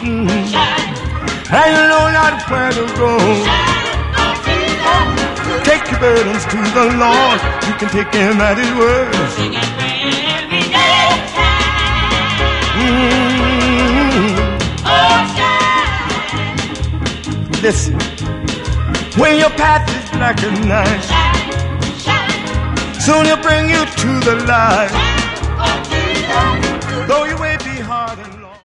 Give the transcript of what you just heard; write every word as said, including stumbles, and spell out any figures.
Mm. And you know not where to go. Take your burdens to the Lord. You can take him at his word. Mm. Listen, when your path is black as night, soon he'll bring you to the light. Though you